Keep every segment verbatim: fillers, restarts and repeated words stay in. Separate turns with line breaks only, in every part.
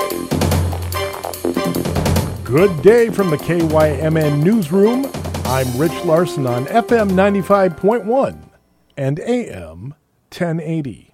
Good day from the K Y M N Newsroom. I'm Rich Larson on F M ninety-five point one and A M ten eighty.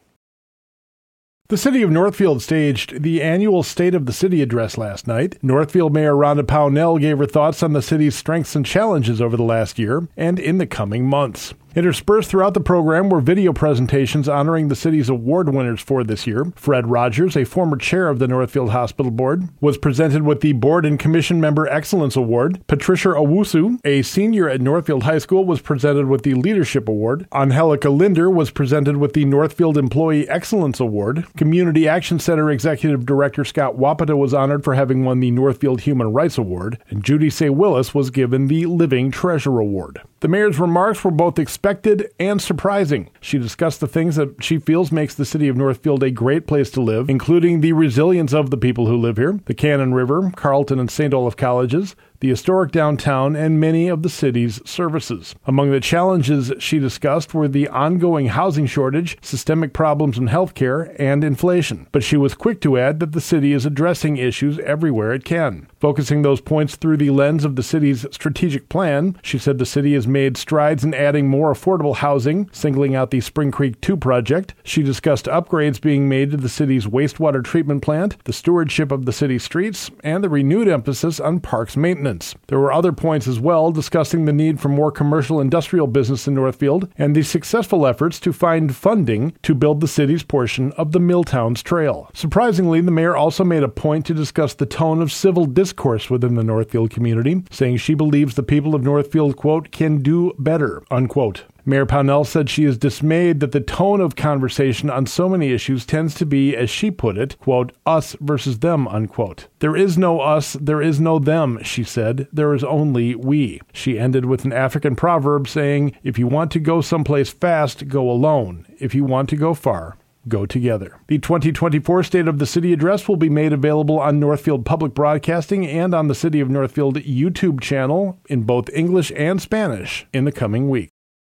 The city of Northfield staged the annual State of the City address last night. Northfield Mayor Rhonda Pownell gave her thoughts on the city's strengths and challenges over the last year and in the coming months. Interspersed throughout the program were video presentations honoring the city's award winners for this year. Fred Rogers, a former chair of the Northfield Hospital Board, was presented with the Board and Commission Member Excellence Award. Patricia Owusu, a senior at Northfield High School, was presented with the Leadership Award. Angelica Linder was presented with the Northfield Employee Excellence Award. Community Action Center Executive Director Scott Wapata was honored for having won the Northfield Human Rights Award, and Judy Say Willis was given the Living Treasure Award. The mayor's remarks were both expected and surprising. She discussed the things that she feels makes the city of Northfield a great place to live, including the resilience of the people who live here, the Cannon River, Carleton and Saint Olaf colleges, the historic downtown, and many of the city's services. Among the challenges she discussed were the ongoing housing shortage, systemic problems in healthcare, and inflation. But she was quick to add that the city is addressing issues everywhere it can. Focusing those points through the lens of the city's strategic plan, she said the city has made strides in adding more affordable housing, singling out the Spring Creek two project. She discussed upgrades being made to the city's wastewater treatment plant, the stewardship of the city's streets, and the renewed emphasis on parks maintenance. There were other points as well, discussing the need for more commercial industrial business in Northfield and the successful efforts to find funding to build the city's portion of the Milltowns Trail. Surprisingly, the mayor also made a point to discuss the tone of civil discourse within the Northfield community, saying she believes the people of Northfield, quote, can do better, unquote. Mayor Pownell said she is dismayed that the tone of conversation on so many issues tends to be, as she put it, quote, us versus them, unquote. There is no us, there is no them, she said. There is only we. She ended with an African proverb saying, if you want to go someplace fast, go alone. If you want to go far, go together. The twenty twenty-four State of the City address will be made available on Northfield Public Broadcasting and on the City of Northfield YouTube channel in both English and Spanish in the coming week.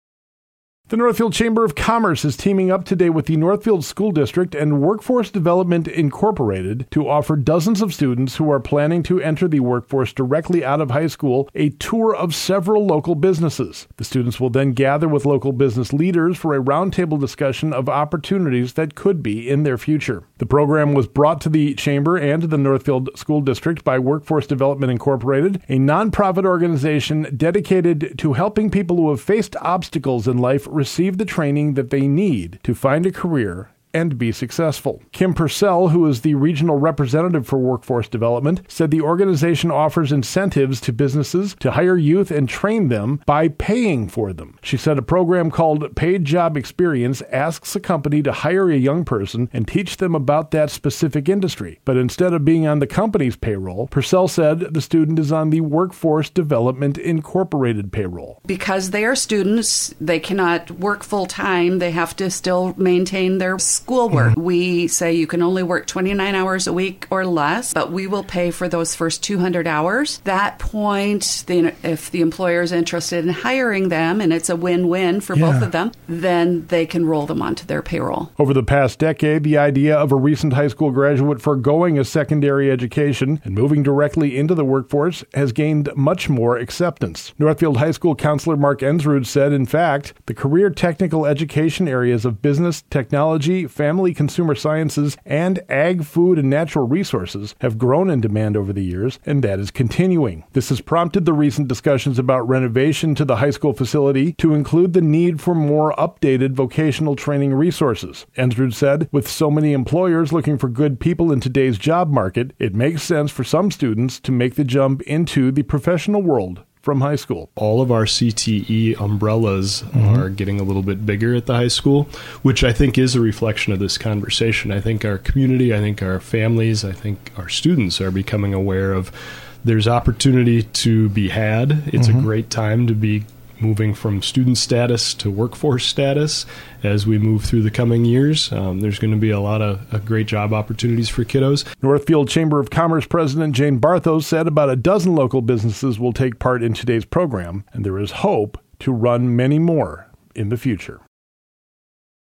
The Northfield Chamber of Commerce is teaming up today with the Northfield School District and Workforce Development Incorporated to offer dozens of students who are planning to enter the workforce directly out of high school a tour of several local businesses. The students will then gather with local business leaders for a roundtable discussion of opportunities that could be in their future. The program was brought to the Chamber and to the Northfield School District by Workforce Development Incorporated, a nonprofit organization dedicated to helping people who have faced obstacles in life receive the training that they need to find a career and be successful. Kim Purcell, who is the regional representative for workforce development, said the organization offers incentives to businesses to hire youth and train them by paying for them. She said a program called Paid Job Experience asks a company to hire a young person and teach them about that specific industry. But instead of being on the company's payroll, Purcell said the student is on the Workforce Development Incorporated payroll.
Because they are students, they cannot work full-time. They have to still maintain their schoolwork. Mm-hmm. We say you can only work twenty-nine hours a week or less, but we will pay for those first two hundred hours. That point, the, if the employer is interested in hiring them and it's a win-win for yeah. both of them, then they can roll them onto their payroll.
Over the past decade, the idea of a recent high school graduate foregoing a secondary education and moving directly into the workforce has gained much more acceptance. Northfield High School counselor Mark Ensrud said, in fact, the career technical education areas of business, technology, family consumer sciences, and ag, food, and natural resources have grown in demand over the years, and that is continuing. This has prompted the recent discussions about renovation to the high school facility to include the need for more updated vocational training resources. Ensrud said, with so many employers looking for good people in today's job market, it makes sense for some students to make the jump into the professional world from high school.
All of our C T E umbrellas mm-hmm. are getting a little bit bigger at the high school, which I think is a reflection of this conversation. I think our community, I think our families, I think our students are becoming aware of there's opportunity to be had. It's mm-hmm. a great time to be moving from student status to workforce status as we move through the coming years. Um, there's going to be a lot of uh, great job opportunities for kiddos.
Northfield Chamber of Commerce President Jane Barthos said about a dozen local businesses will take part in today's program, and there is hope to run many more in the future.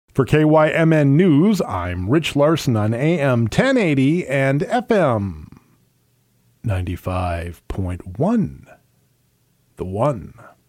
For K Y M N News, I'm Rich Larson on A M ten eighty and F M ninety-five point one. The One.